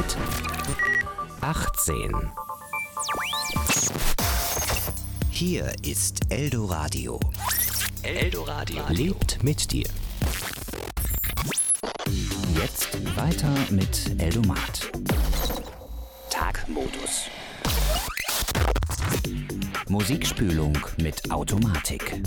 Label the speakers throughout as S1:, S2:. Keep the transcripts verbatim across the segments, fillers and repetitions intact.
S1: mit achtzehn. Hier ist Eldoradio. Eldoradio lebt mit dir. Jetzt weiter mit Eldomat. Tagmodus. Musikspülung mit Automatik.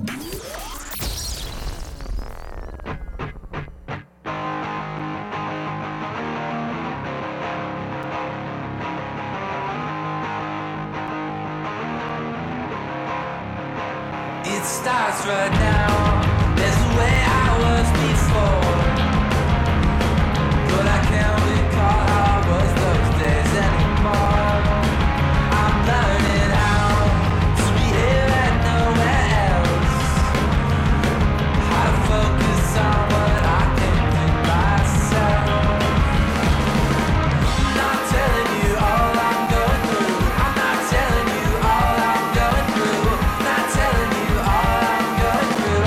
S2: It starts right now. There's the way I was before, but I can't recall how I was those days anymore. I'm learning how to behave like nowhere else, how to focus on what I can do myself. I'm not telling you all I'm going through. I'm not telling you all I'm going through. Not telling you all I'm going through.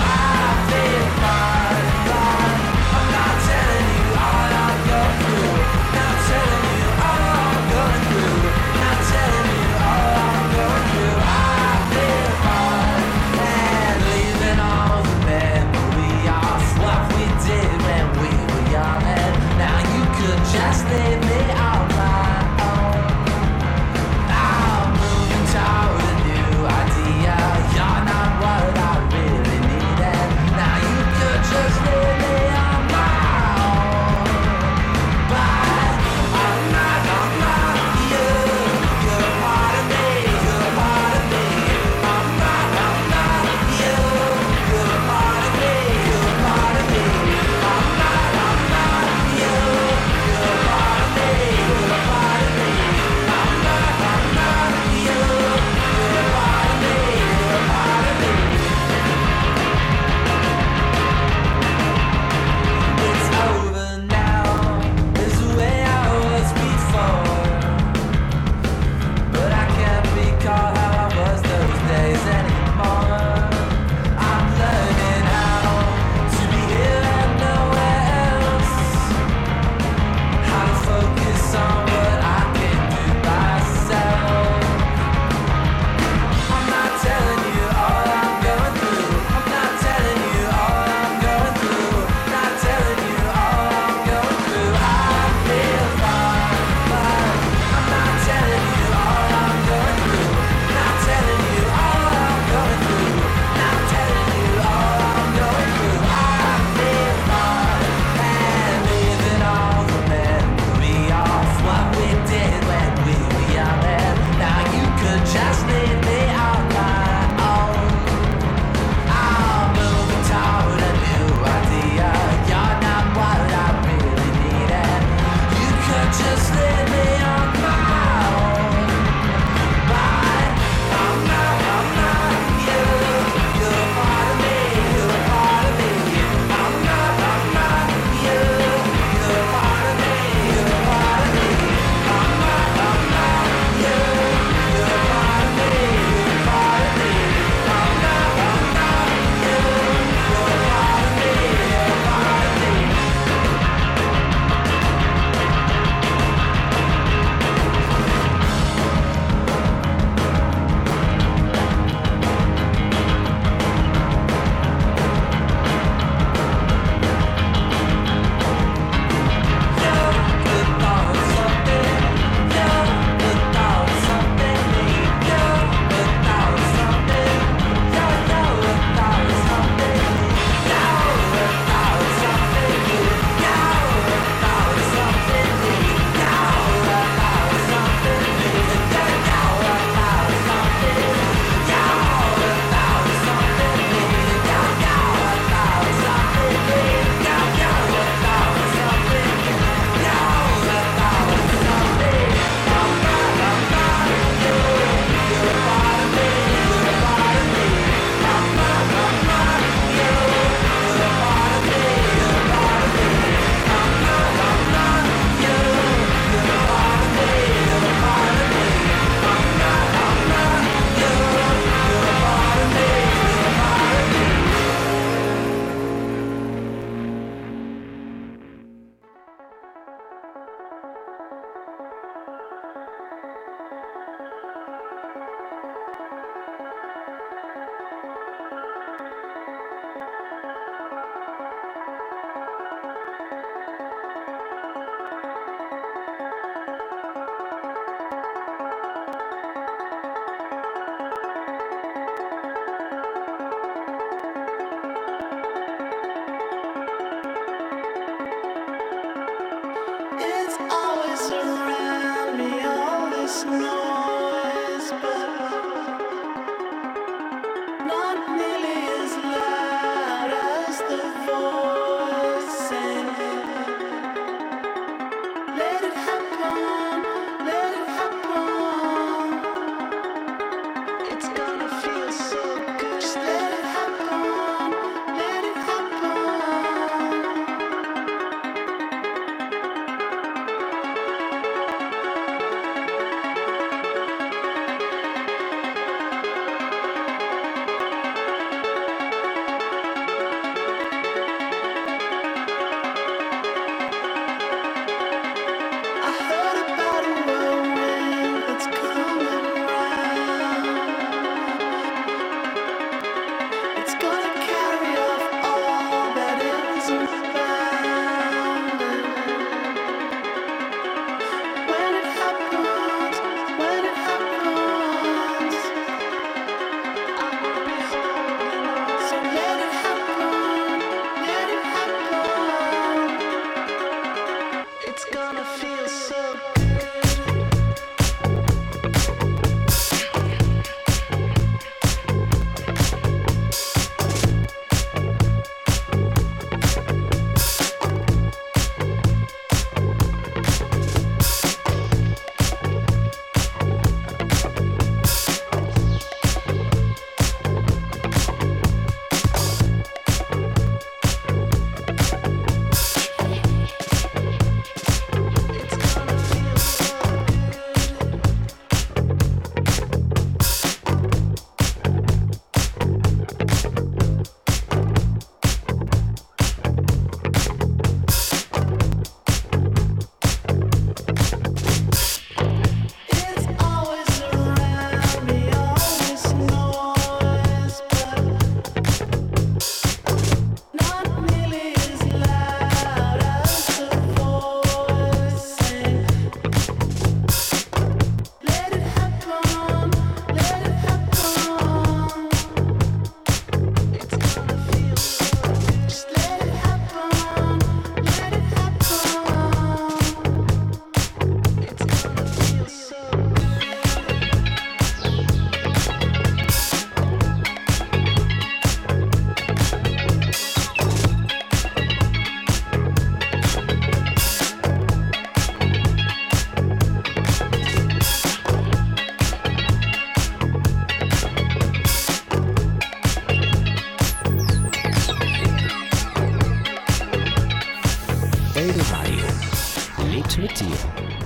S1: Welt mit dir.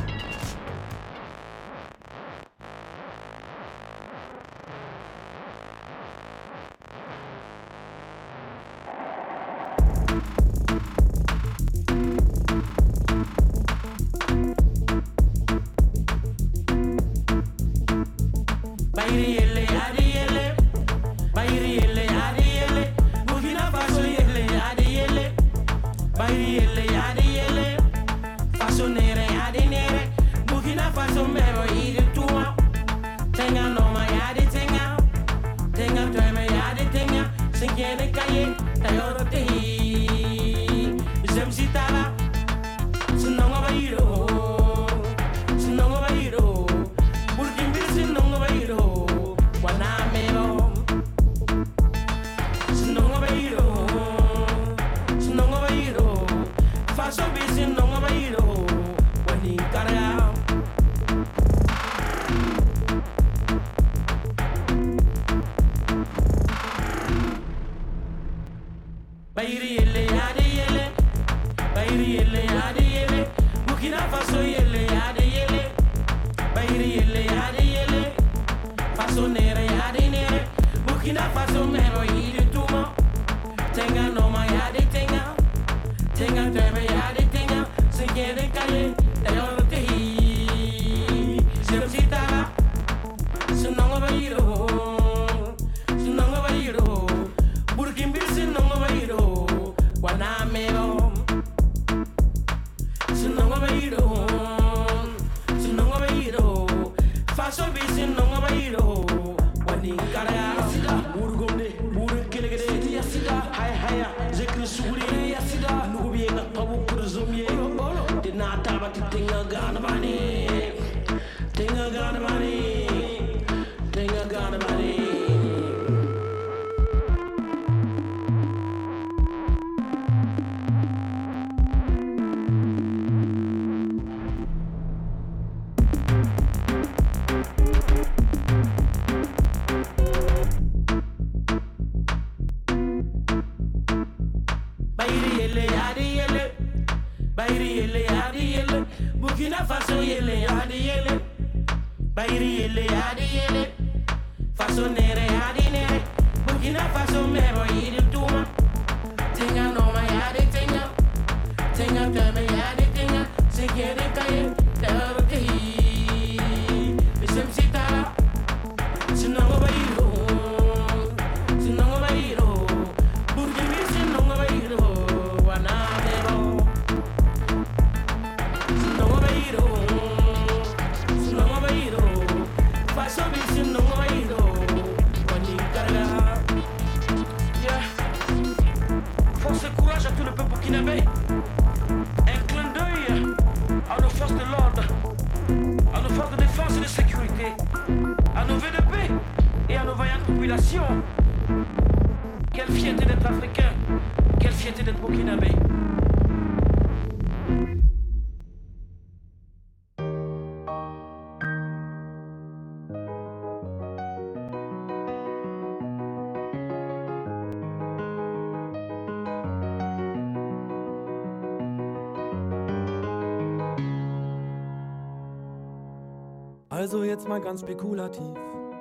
S3: Also jetzt mal ganz spekulativ.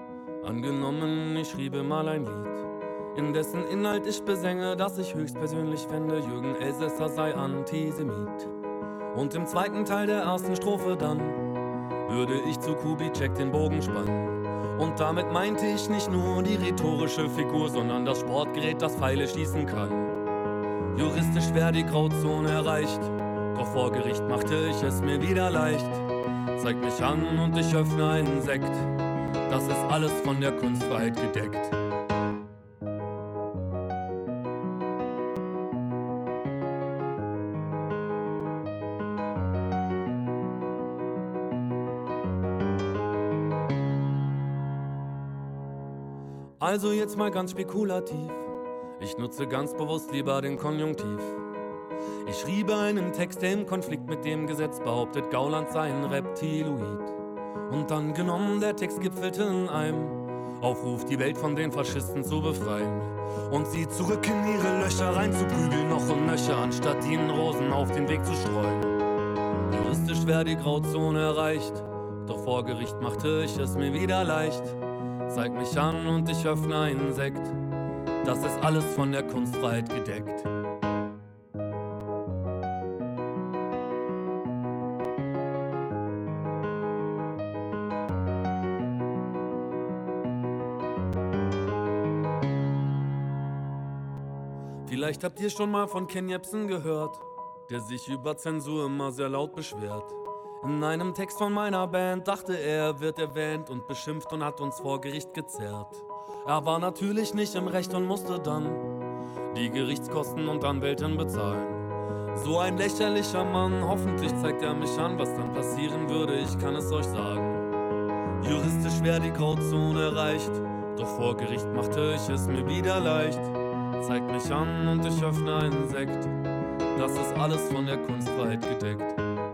S3: Angenommen, ich schriebe mal ein Lied, in dessen Inhalt ich besänge, dass ich höchstpersönlich fände, Jürgen Elsässer sei Antisemit. Und im zweiten Teil der ersten Strophe dann würde ich zu Kubitschek den Bogen spannen. Und damit meinte ich nicht nur die rhetorische Figur, sondern das Sportgerät, das Pfeile schießen kann. Juristisch wäre die Grauzone erreicht, doch vor Gericht machte ich es mir wieder leicht. Zeig mich an und ich öffne einen Sekt, das ist alles von der Kunstfreiheit gedeckt. Also jetzt mal ganz spekulativ, ich nutze ganz bewusst lieber den Konjunktiv. Ich schriebe einen Text, der im Konflikt mit dem Gesetz behauptet, Gauland sei ein Reptiloid. Und dann genommen, der Text gipfelte in einem Aufruf, die Welt von den Faschisten zu befreien. Und sie zurück in ihre Löcher reinzuprügeln, noch und nöcher, anstatt ihnen Rosen auf den Weg zu streuen. Juristisch wär die Grauzone erreicht, doch vor Gericht machte ich es mir wieder leicht. Zeig mich an und ich öffne einen Sekt, das ist alles von der Kunstfreiheit gedeckt. Vielleicht habt ihr schon mal von Ken Jebsen gehört, der sich über Zensur immer sehr laut beschwert. In einem Text von meiner Band dachte er, wird erwähnt und beschimpft und hat uns vor Gericht gezerrt. Er war natürlich nicht im Recht und musste dann die Gerichtskosten und Anwältin bezahlen. So ein lächerlicher Mann, hoffentlich zeigt er mich an, was dann passieren würde, ich kann es euch sagen. Juristisch wär die Grauzone erreicht, doch vor Gericht machte ich es mir wieder leicht. Zeig mich an und ich öffne einen Sekt, das ist alles von der Kunstfreiheit gedeckt.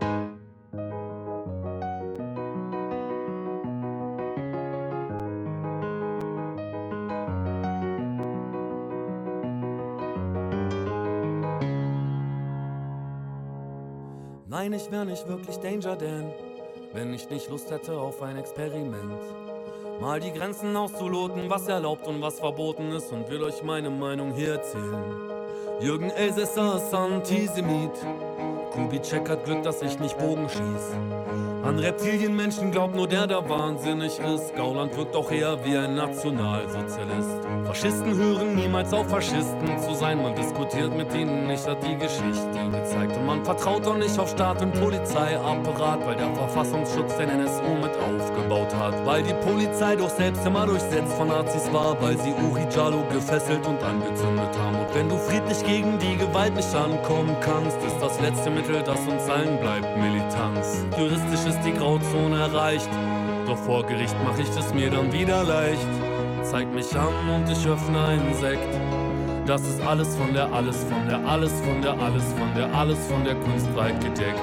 S3: Nein, ich wär nicht wirklich Danger Dan, wenn ich nicht Lust hätte auf ein Experiment. Mal die Grenzen auszuloten, was erlaubt und was verboten ist, und will euch meine Meinung hier erzählen. Jürgen Elsässer ist Antisemit, Kubitschek hat Glück, dass ich nicht Bogen schieß. An Reptilienmenschen glaubt nur der, der wahnsinnig ist. Gauland wirkt auch eher wie ein Nationalsozialist. Faschisten hören niemals auf, Faschisten zu sein. Man diskutiert mit ihnen nicht, hat die Geschichte gezeigt. Und man vertraut auch nicht auf Staat und Polizeiapparat, weil der Verfassungsschutz den N S U mit aufgebaut hat. Weil die Polizei doch selbst immer durchsetzt von Nazis war, weil sie Uri Jallo gefesselt und angezündet haben. Und wenn du friedlich gegen die Gewalt nicht ankommen kannst, ist das letzte Mittel, das uns allen bleibt, Militanz. Juristisch ist die Grauzone erreicht, doch vor Gericht mach ich es mir dann wieder leicht. Zeig mich an und ich öffne einen Sekt, das ist alles von der, alles von der, alles von der, alles von der, alles von der Kunstfreiheit gedeckt.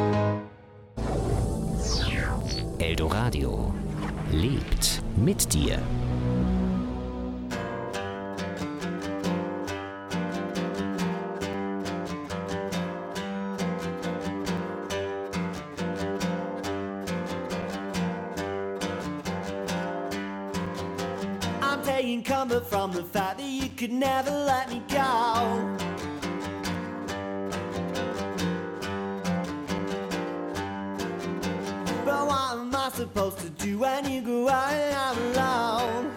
S1: Eldoradio lebt mit dir.
S4: Coming from the fact that you could never let me go. But what am I supposed to do when you go out and I'm alone?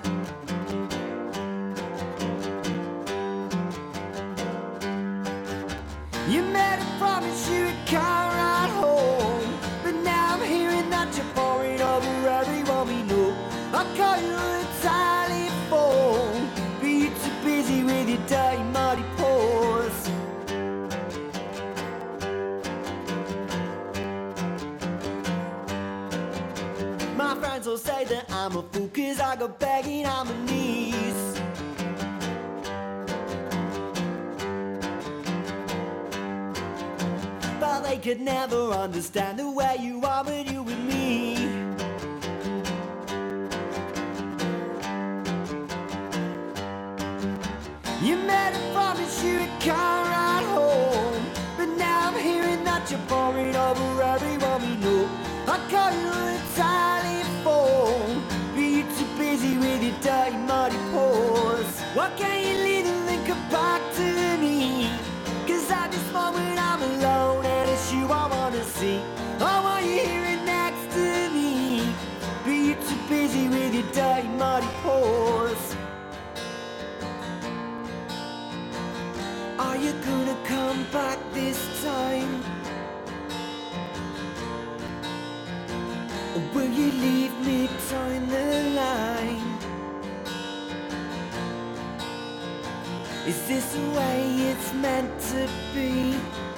S4: You made a promise you would come right home, but now I'm hearing that you're pouring over everyone we know. I call you entirely phone, but you're too busy with your dirty muddy paws. My friends will say that I'm a fool cause I go begging on my knees. But they could never understand the way you are with you and me. You made a promise you would come right home, but now I'm hearing that you're pouring over everyone we know. I call you entirely phone, but you're too busy with your dirty muddy paws. Why can't you leave and then come back to me? Cause at this moment I'm alone and it's you I wanna see. I want you here next to me, but you're too busy with your dirty muddy paws. Are you gonna come back this time? Or will you leave me tying the line? Is this the way it's meant to be?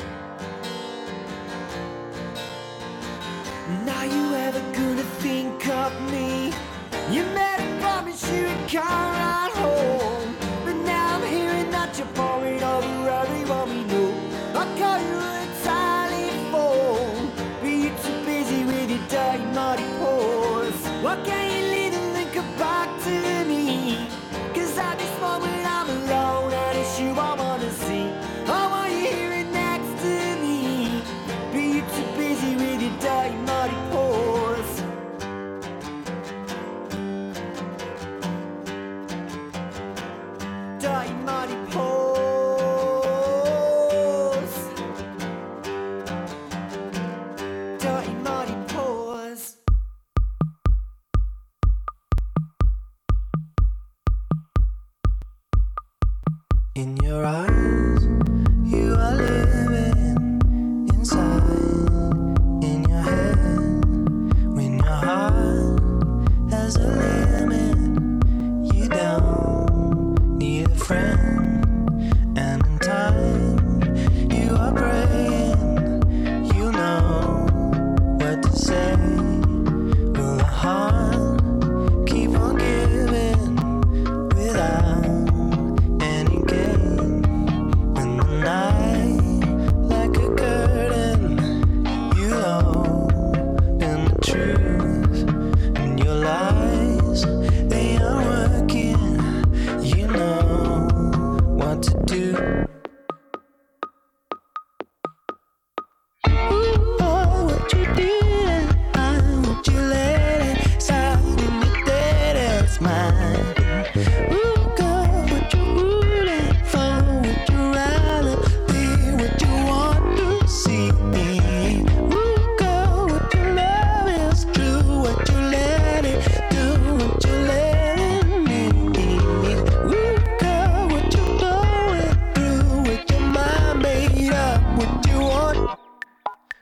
S4: Are you ever gonna think of me? You made a promise you would come right home, but now I'm hearing that you're pouring over everyone we know. I call you entirely phone, but you're too busy with your dirty muddy paws. Why can't you leave and then come back to me? Cause at this moment I'm alone and it's you I wanna see. I want you here next to me, but you're too busy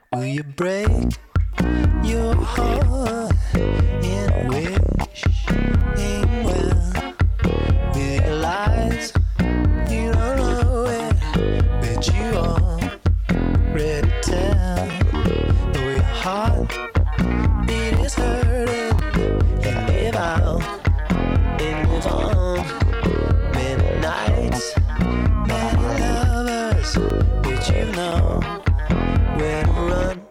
S5: Will you break your heart and wish ain't well? With your lies, you don't know it, but you are ready to tell. Though your heart, it is hurting. You live out and live on. Many nights, many lovers, but you know where to run.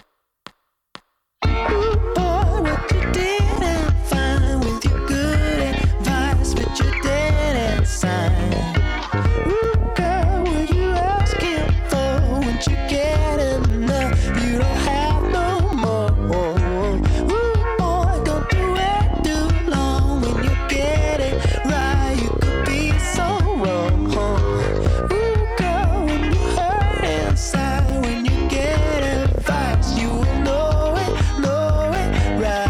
S5: Ooh, boy, what you didn't find with your good advice, but you dead inside. Ooh, girl, what you asking for? Once you get enough, you don't have no more. Ooh, boy, don't do it too long. When you get it right, you could be so wrong. Ooh, girl, when you hurt inside, when you get advice, you will know it, know it right.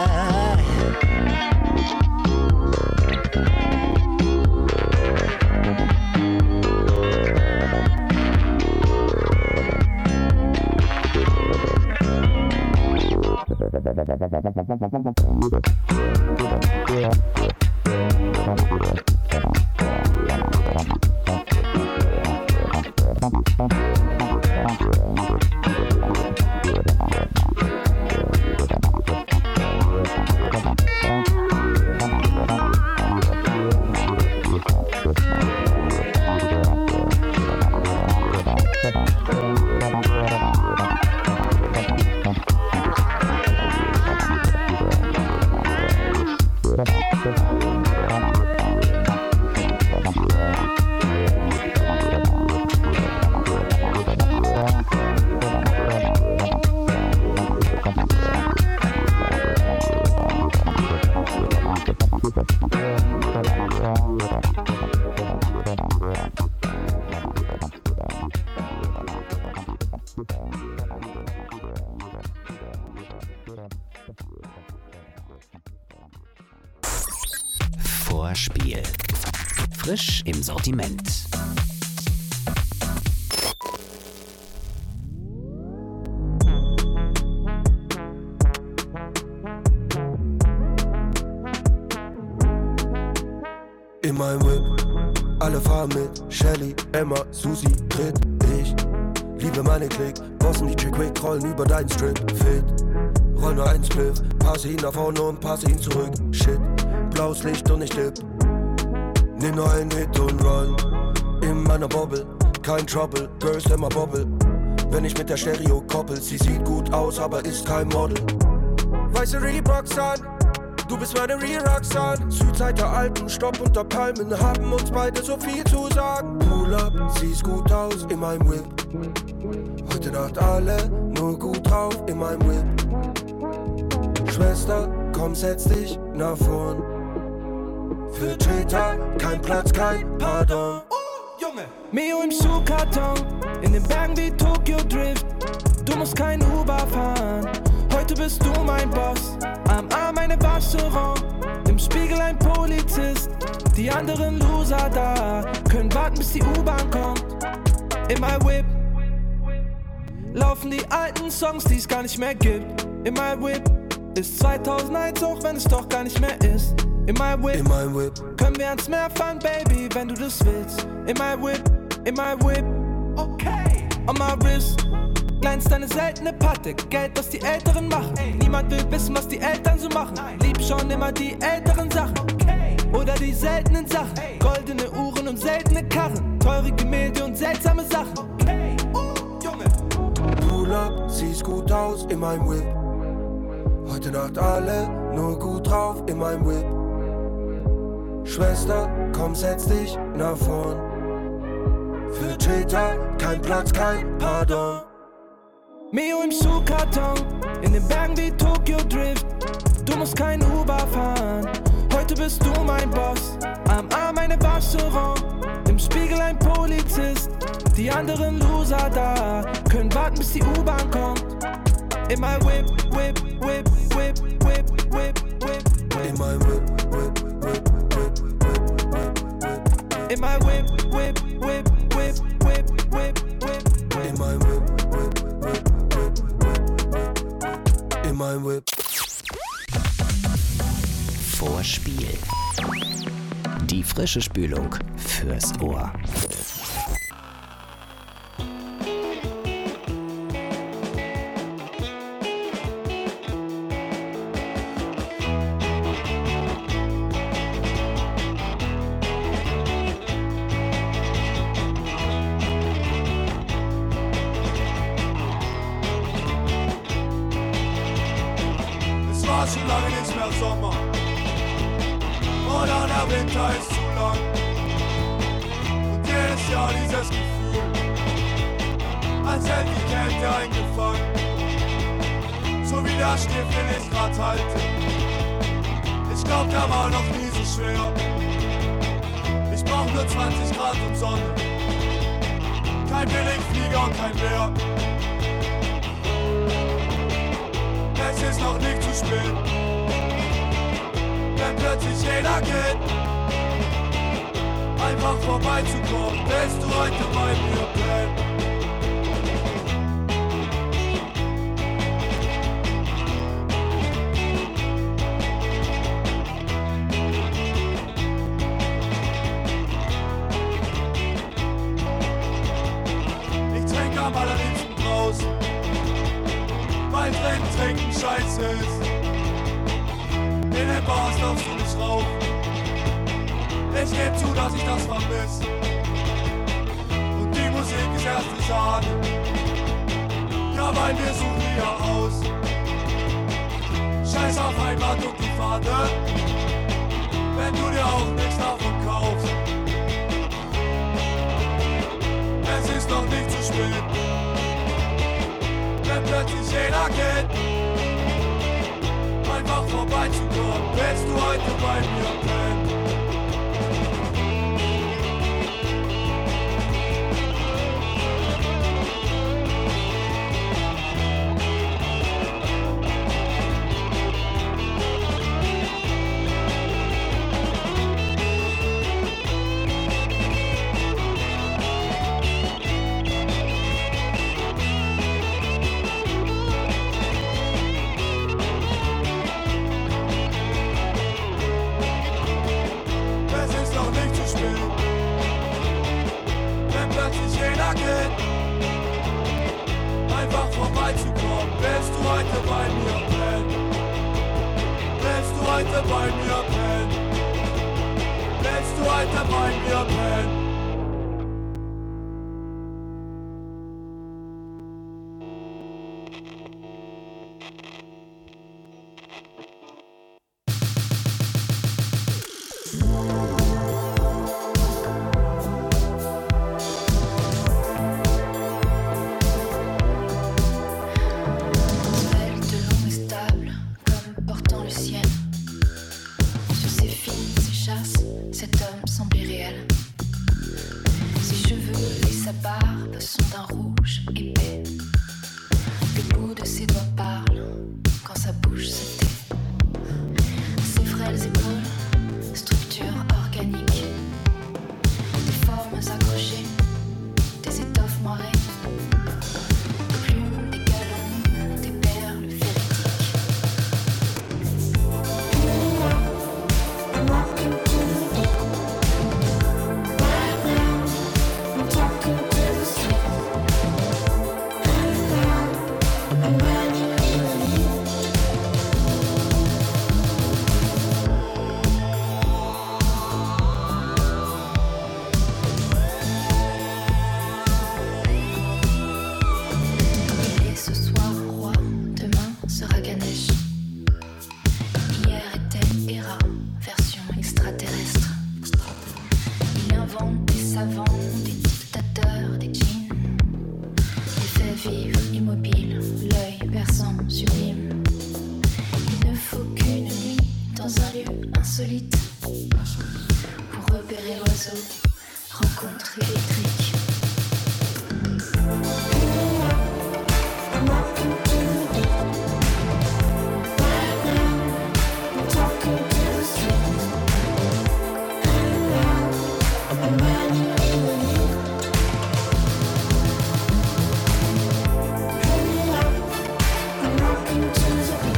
S1: Vorspiel. Frisch im Sortiment.
S6: In meinem Whip, alle fahren mit. Shelly, Emma, Susi, Grit, ich liebe meine Klick. Bossen die Chick-Quick, rollen über deinen Strip. Fit, roll nur einen Spliff. Passe ihn nach vorne und passe ihn zurück. Shit, blaues Licht und ich tipp. Nimm nur einen Hit und run. In meiner Bobble, kein Trouble. Girls immer Bobble. Wenn ich mit der Stereo koppel, sie sieht gut aus, aber ist kein Model. Weiße Reeboks an, du bist meine Re-Roxanne. Südzeit der Alpen, Stopp unter Palmen, haben uns beide so viel zu sagen. Pull up, siehst gut aus in meinem Whip. Heute Nacht alle nur gut drauf in meinem Whip. Schwester, komm, setz dich nach vorn. Für Täter, kein Platz, kein Pardon.
S7: Junge! Mio im Schuhkarton, in den Bergen wie Tokyo Drift. Du musst kein Uber fahren, heute bist du mein Boss. Am Arm eine Waschseront, im Spiegel ein Polizist. Die anderen Loser da, können warten bis die U-Bahn kommt. In my Whip laufen die alten Songs, die es gar nicht mehr gibt. In my Whip ist zweitausendeins, auch wenn es doch gar nicht mehr ist. In my Whip,
S6: in my Whip
S7: können wir ans Meer fahren, Baby, wenn du das willst. In my Whip, in my Whip, okay. On my wrist glänzt eine seltene Patte, Geld, was die Älteren machen. Ey. Niemand will wissen, was die Eltern so machen. Nein. Lieb schon immer die älteren Sachen, okay. Oder die seltenen Sachen. Ey. Goldene Uhren und seltene Karren, teure Gemälde und seltsame Sachen, okay. uh, Junge.
S6: Pull up, siehst gut aus in meinem Whip. Heute Nacht alle nur gut drauf in meinem Whip. Schwester, komm, setz dich nach vorn. Für Täter, kein Platz, kein Pardon.
S7: Mio im Schuhkarton, in den Bergen wie Tokyo Drift. Du musst kein Uber fahren, heute bist du mein Boss. Am Arm eine Waschseront, im Spiegel ein Polizist. Die anderen Loser da, können warten bis die U-Bahn kommt. In my Whip, Whip, Whip, Whip, Whip, Whip, Whip.
S6: In my Whip, Whip, Whip, Whip, Whip, Whip, Whip.
S7: In my Whip, Whip, Whip, Whip, Whip, Whip, Whip.
S6: In my Whip, Whip, Whip, Whip, Whip.
S1: Frische Spülung fürs Ohr.
S8: Schon lange nicht mehr Sommer oder der Winter ist zu lang. Und jedes Jahr dieses Gefühl, als hätte die Kälte eingefangen. So wie der Stift, den ich grad halte. Ich glaub, der war noch nie so schwer. Ich brauch nur zwanzig Grad und Sonne. Kein Billigflieger und kein Bär. Es ist noch nicht zu spät, wenn plötzlich jeder geht. Einfach vorbeizukommen, willst du heute bei mir bleiben? Ich trinke am allerliebsten draußen, weil drin trinken scheiße ist. In den Bars darfst du nicht rauchen. Ich geb zu, dass ich das vermiss. Und die Musik ist erste Sahne. Ja, weil wir suchen hier aus. Scheiß auf Heimat und die Fahne, wenn du dir auch nichts davon kaufst. Es ist noch nicht zu spät, wenn plötzlich jeder geht. Einfach vorbeizukommen, willst du heute bei mir pennen? Einfach vorbeizukommen, willst du heute bei mir pennen? Willst du heute bei mir pennen? Willst du heute bei mir pennen?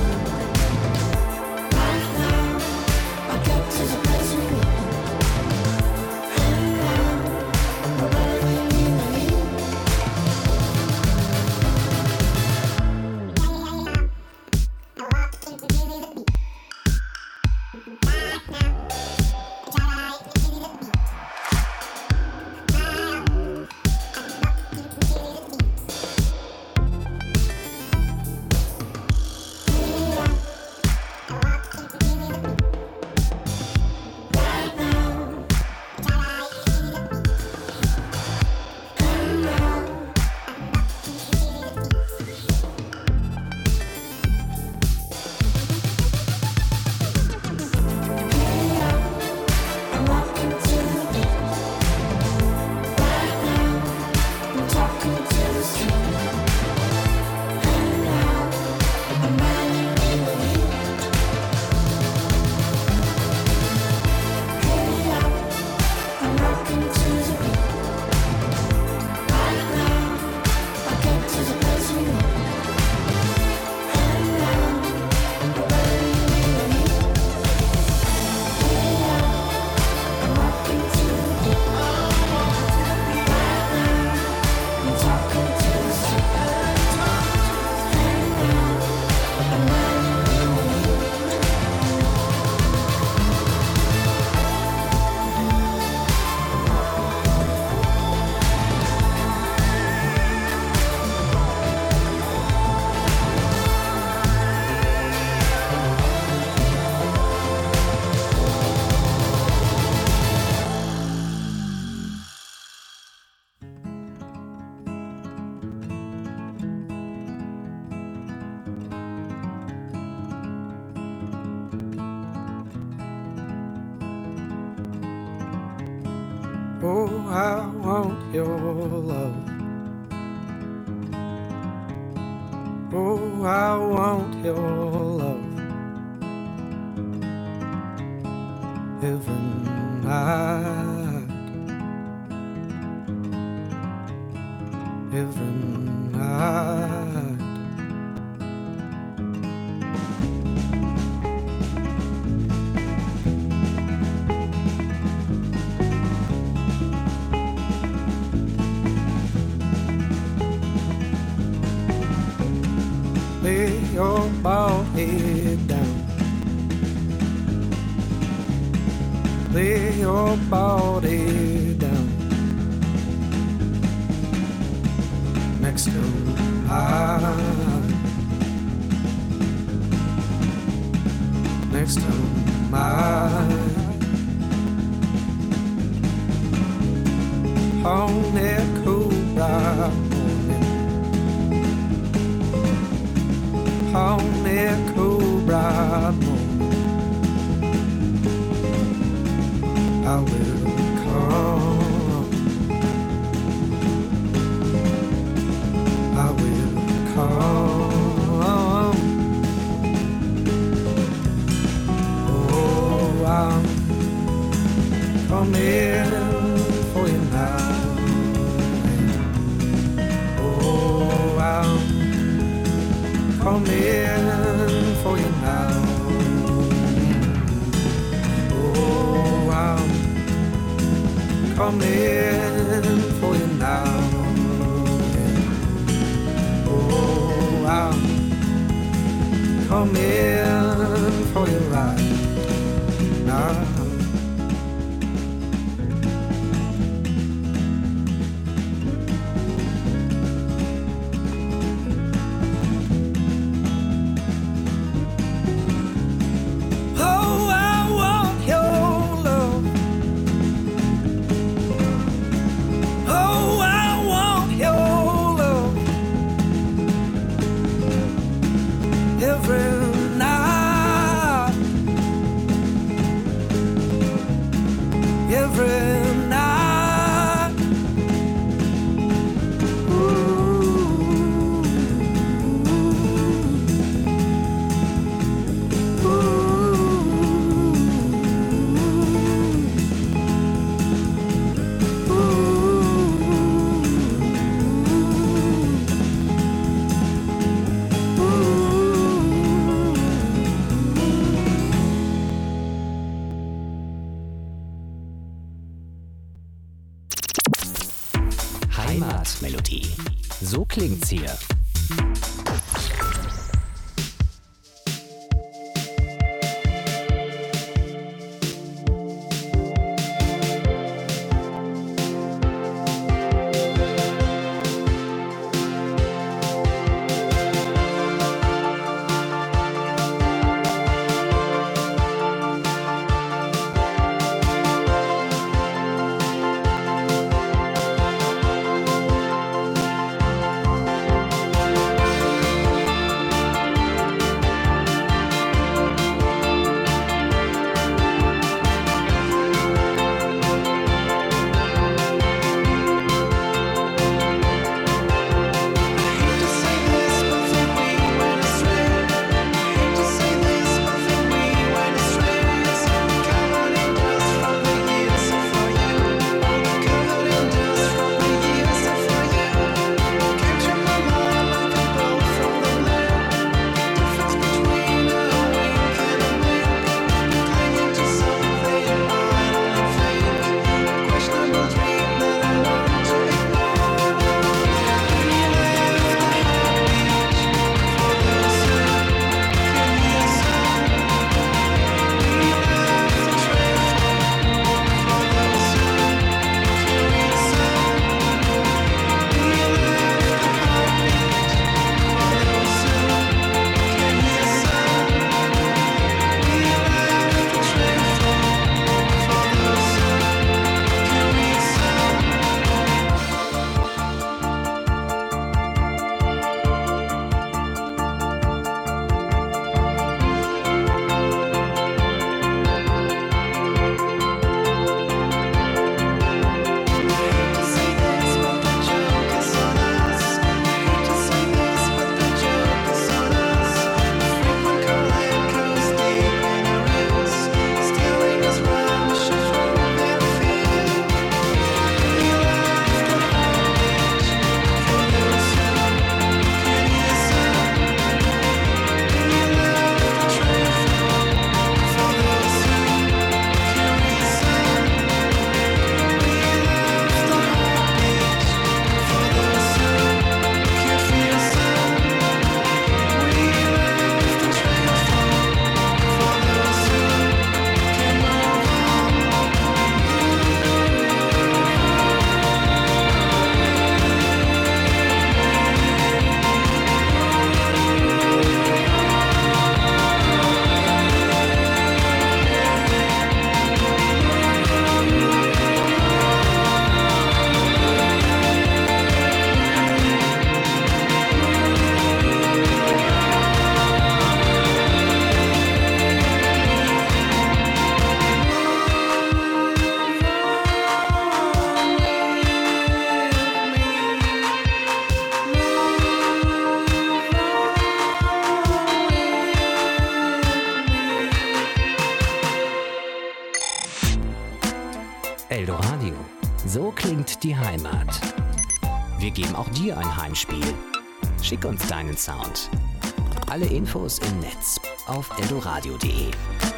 S4: Get to the place we
S7: Oh, I want your love. Oh, I want your love. Every night, every night. Lay your bald head down. Lay your bald head down next to mine. Next to mine. On that cool bright morning. On that cool bright morning, I will come. I will come. Oh, I'm coming for you now. Oh, I'm coming for you now. Oh, I'm coming for you now. Oh, I'm coming for you right now.
S1: Heimatmelodie. So klingt's hier.
S4: I
S1: sind die Heimat. Wir geben auch dir ein Heimspiel. Schick uns deinen Sound. Alle Infos im Netz auf eldoradio punkt de.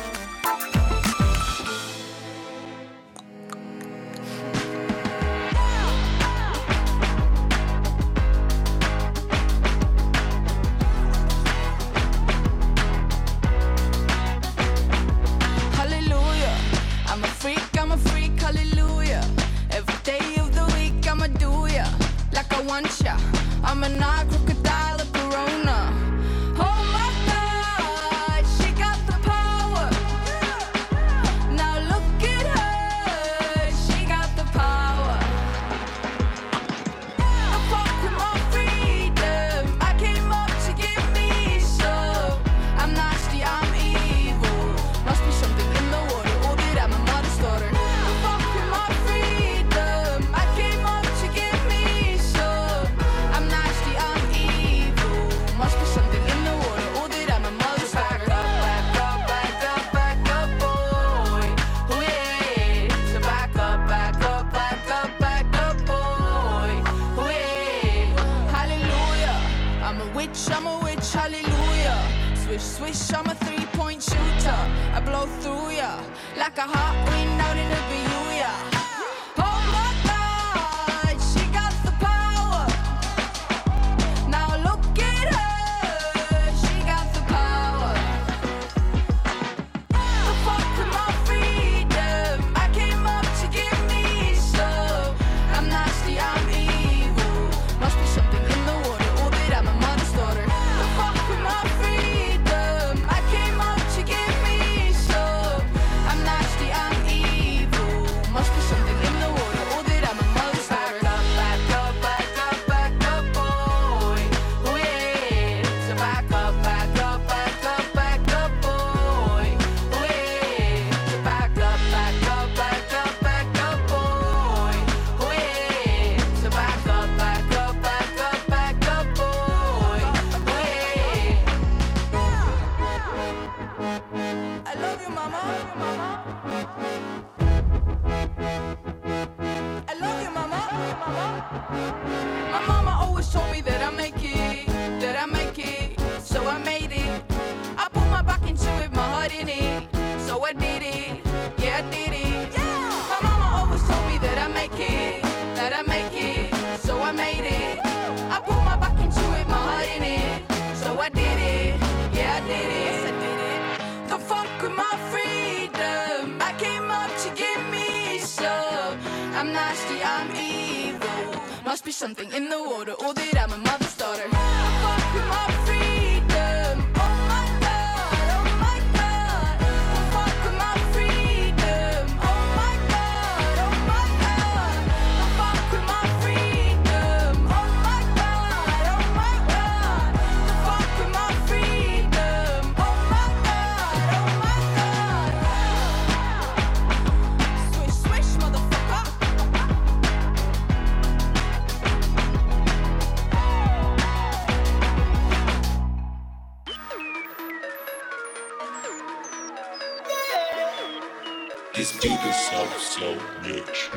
S9: I'm a not crocodile of Corona. Oh my God, she got the power. Now look at her, she got the power. I fuck with my freedom. I came up to give me some. I'm nasty, I'm evil. Must be something in the water, or that I'm a mother's daughter. I fuck with my freedom. I came up to give me some. I'm nasty, I'm evil. Must be something in the water, or that I'm a mother's daughter. Back up, back up, back up, back up, boy. Oh yeah. So back up, back up, back up, back up, boy. Oh yeah. Hallelujah. I'm a witch, I'm a witch, hallelujah. Swish, swish, I'm a three-point shooter. I blow through ya like a hot wind out in the Bermuda. Oh my God, she got the power. Now look at her, she got the power. The fuck with my freedom. I came up to give me some. I'm nasty, I'm evil. Must be something in the water, or that I'm a mother's daughter. The fuck with my freedom. I came up to give me some. I'm nasty, I'm evil. Must be something in the water, or that I'm a mother's daughter. Back up, back up, back up, back up, boy. Oh yeah. So back up, back up, back up, back up, boy. Oh yeah. So back up, back up, back up, back up, boy. Oh yeah. So back up, back up, back up, back up, boy. Oh yeah. I love you, mama. I love you, mama. My mama always told me that I make it, that I make it, so I made it. I put my back into it, my heart in it, so I did it, yeah I did it. My mama always told me that I make it, that I make it, so I made it. I put my back into it, my heart in it, so I did it, yeah I did it, yes I did it. The fuck with my freedom. I came up to give me some. I'm nasty, I'm evil. Must be something in the water, or that I'm a mother's daughter. The fuck with my freedom. Oh my God, oh my God. The fuck with my freedom. Oh my God, oh my God. The fuck with my freedom. Oh my God, oh my God. The fuck with my freedom. Oh my God, oh my God. Swish, swish, motherfucker.
S8: This beat is so, so rich.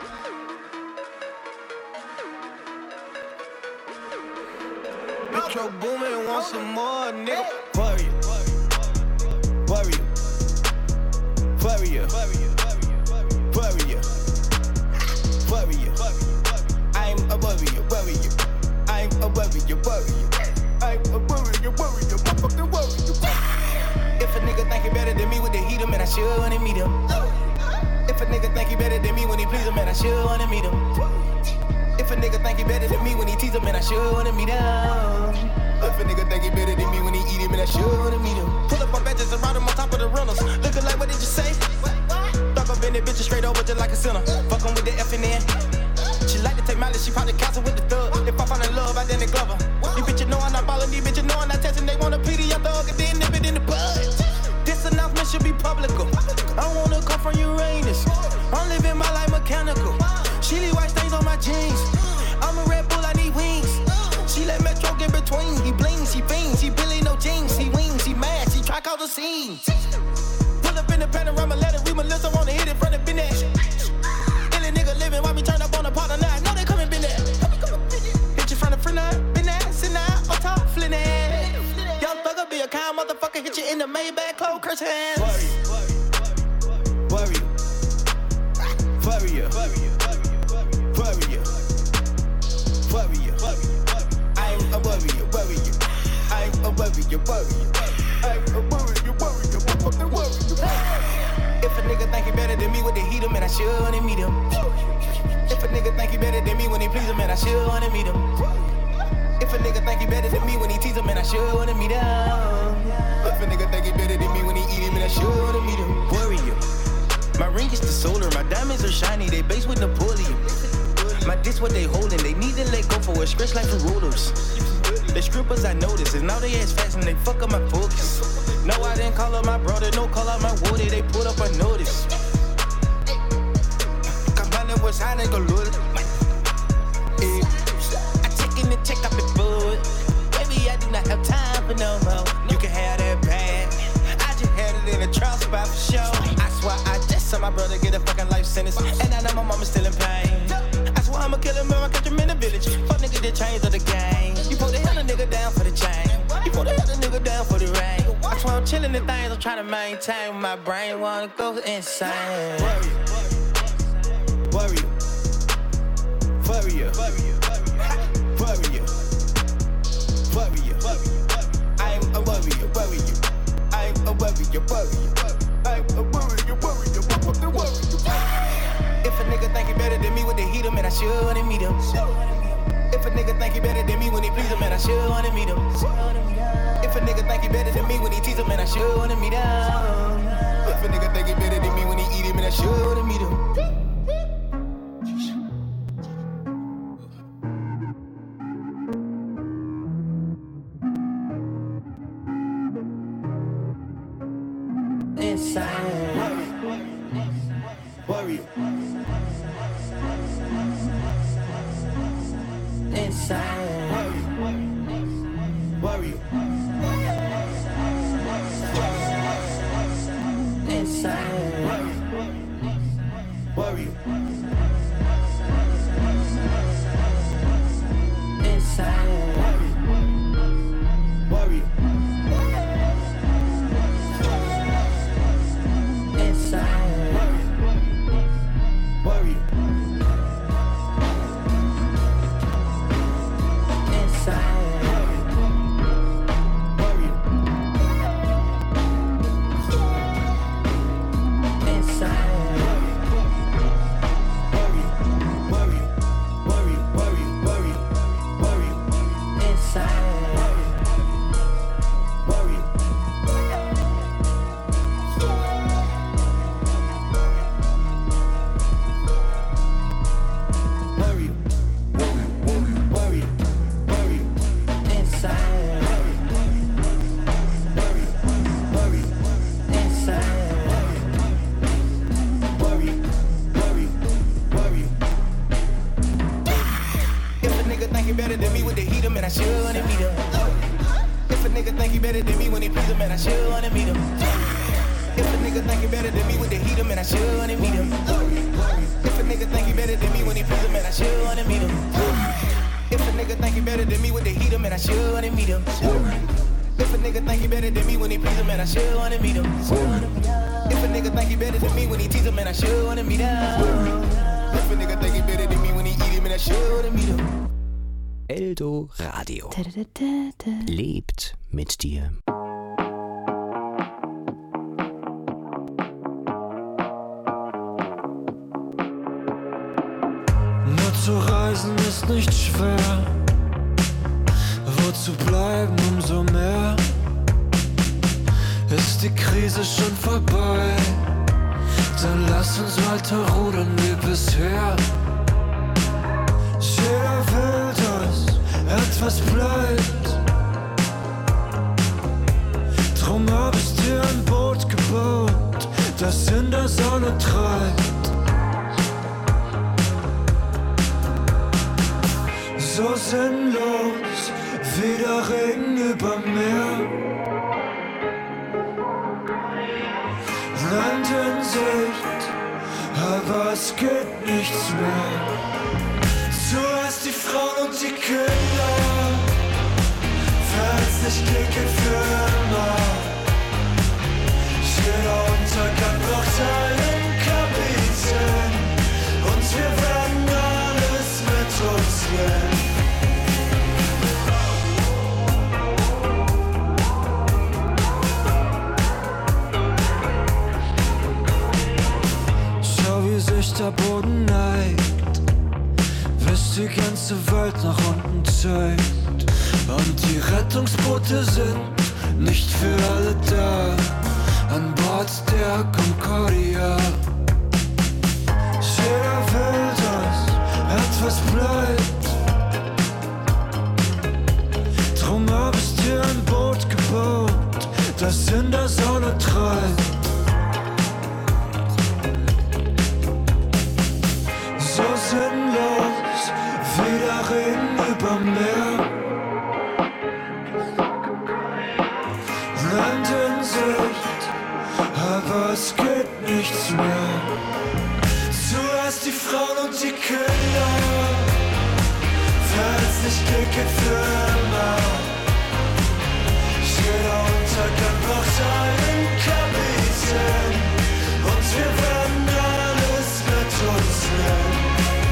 S7: Metro Boomin want some more, nigga. Warrior, warrior, warrior, warrior, warrior. I'm a warrior, warrior. I'm a warrior, warrior. I'm a warrior, warrior, motherfucking warrior. If a nigga think he better than me, would they heat him? And I should wanna meet him. If a nigga think he better than me when he please him, and I should wanna meet him. If a nigga think he better than me when he tease him, and I should wanna meet him. If a nigga think he better than me when he eat him, and I should wanna meet him. Pull up my benches and ride him on top of the runners. Looking like, what did you say? Thought I've been that bitch straight over just like a sinner. Fuck him with the F in there. She like to take mileage, she probably cancel with the thug. If I fall in love, I then it Glover. These bitches know I'm not ballin', these bitches know I'm not testing. They want a P D, I thug, and then nip it in the bud. This announcement should be publical. I don't wanna come from Uranus. I'm living my life mechanical. She leave white stains on my jeans. I'm a Red Bull, I need wings. She let Metro get between. He blings, he beams, he Billy no jeans. He wings, he mad, she try call the scenes. Pull up in the panorama, let it read Melissa, wanna hit it from the finish. Illy nigga living while we turn up on the pot.
S10: now, motherfucker, hit you in the Maybach, close curse hands. Warrior, warrior, warrior, warrior, warrior. I'm a warrior, warrior. I'm a warrior, warrior. I'm a warrior, warrior, motherfucking warrior. If a nigga think he better than me, would they heat him, and I should wanna meet him. If a nigga think he better than me when he please him, and I should wanna meet him. If a nigga think he better than me when he tease him, and I should wanna meet him. If a nigga think he better than me when he eat him, and I should wanna meet him. Warrior. My ring is the solar, my diamonds are shiny, they base with Napoleon. My diss what they holding, they need to let go for a scratch like for rollers. The strippers I noticed, and now they ass fast and they fuck up my focus. No, I didn't call up my brother, no call out my water, they put up a notice. Was high and go look. I check in and check up the food. Baby, I do not have time for no more. You can have that bag. I just had it in a trial spot for sure. I swear I just saw my brother get a fucking life sentence, and I know my mama's still in pain. I swear I'ma kill him, I catch him in the village. Fuck nigga, the chains of the game. You put the hell a nigga down for the chain. You put the hell a nigga down for the rain. I swear I'm chilling the things I'm trying to maintain. My brain wanna go insane. Warrior, warrior, warrior, warrior, warrior. I'm a warrior, warrior. I'm a warrior, warrior. I'm a warrior, warrior, motherfucking warrior. If a nigga think he better than me, would they heat him, and I should wanna meet him. If a nigga think he better than me when he please him, and I should wanna meet him. If a nigga think he better than me when he tease him, and I should wanna meet him. If a nigga think he better than me when he eat him, and I should wanna meet him. Warrior. Inside. Warrior. Inside. Warrior. Inside. Warrior.
S1: Eldo Radio. Lebt mit dir.
S11: Nur zu reisen ist nicht schwer. Wo zu bleiben umso mehr. Ist die Krise schon vorbei? Dann lass uns weiter rudern wie bisher. Jeder will, dass etwas bleibt. Drum hab ich dir ein Boot gebaut, das in der Sonne treibt. So sinnlos wie der Regen über Meer. Land in Sicht, aber es geht nichts mehr. Zuerst die Frauen und die Kinder, falls nicht klicken für immer. ganze Welt nach unten zeigt. Und die Rettungsboote sind nicht für alle da. An Bord der Concordia. Jeder will, dass etwas bleibt. Drum hab ich dir ein Boot gebaut, das in der Sonne treibt. So sinnlos, wieder reden über mehr. Land in Sicht, aber es geht nichts mehr. Zuerst die Frauen und die Kinder, falls nicht Glück geht für immer. Jeder Untergang braucht einen Kapitän und wir werden alles mit uns nehmen.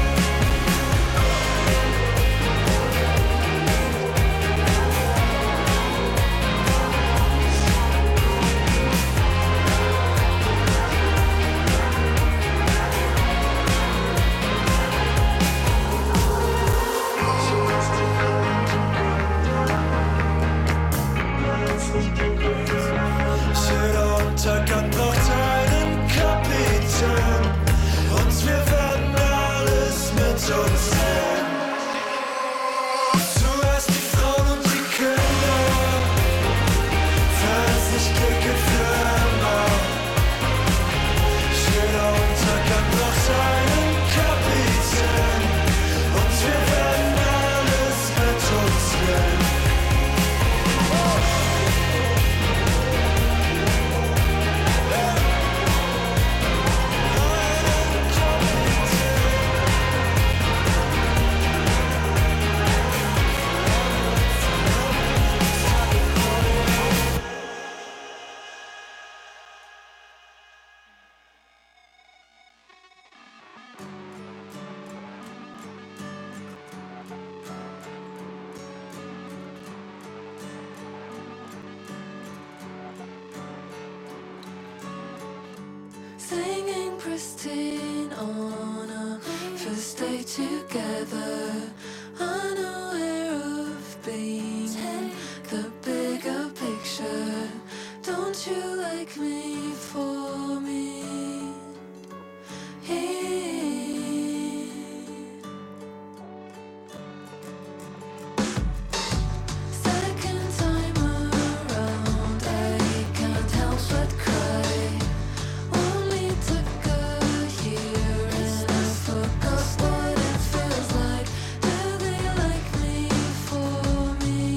S11: Jeder Untergang braucht einen Kapitän und wir werden alles mit uns nehmen. Zuerst die Frauen und die Kinder, falls nicht Glück geht für immer. Jeder Untergang braucht einen Kapitän und wir werden alles mit uns nehmen.
S12: Singing pristine on a first day together, unaware of being in the bigger picture. Don't you like me for me? Second time around, I can't help but cry. Only took a year and I forgot what it feels like. Do they like me for me?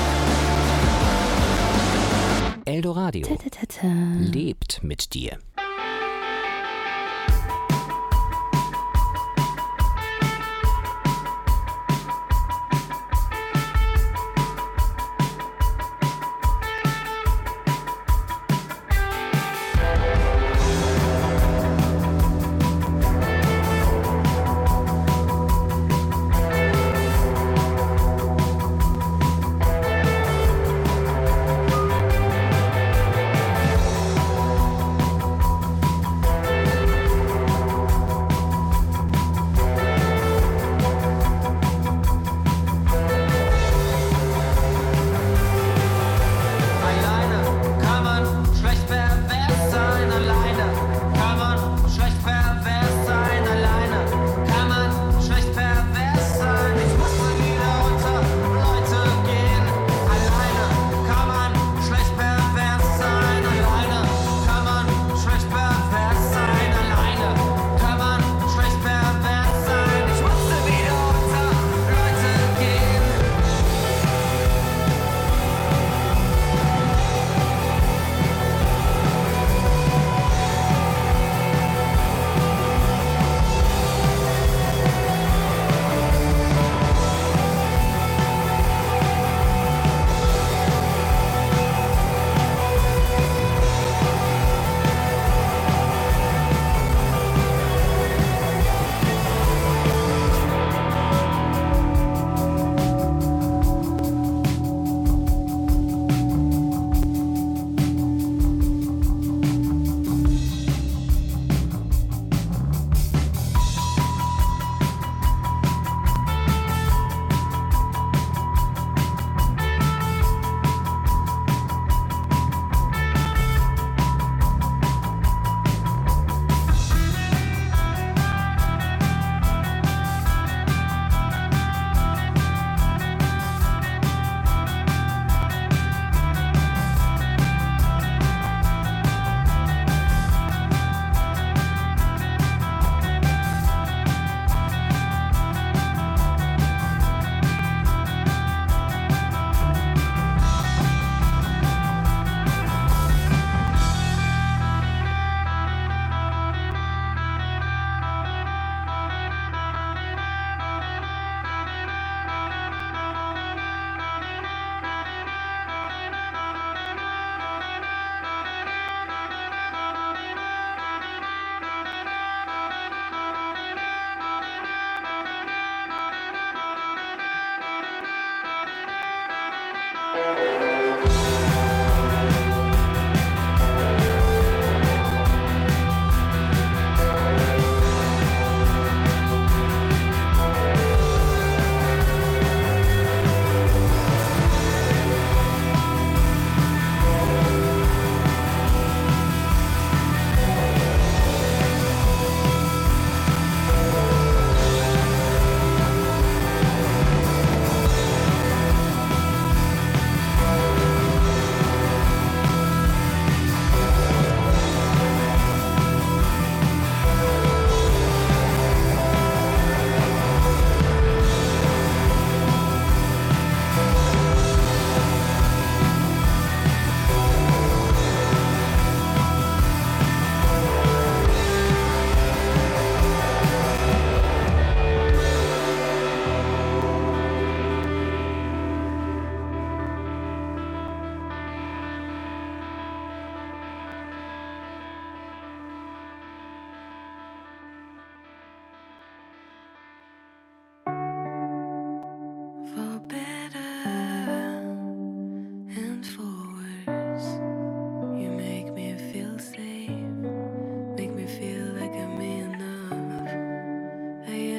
S1: Eldoradio lebt mit dir.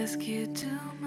S12: rescue to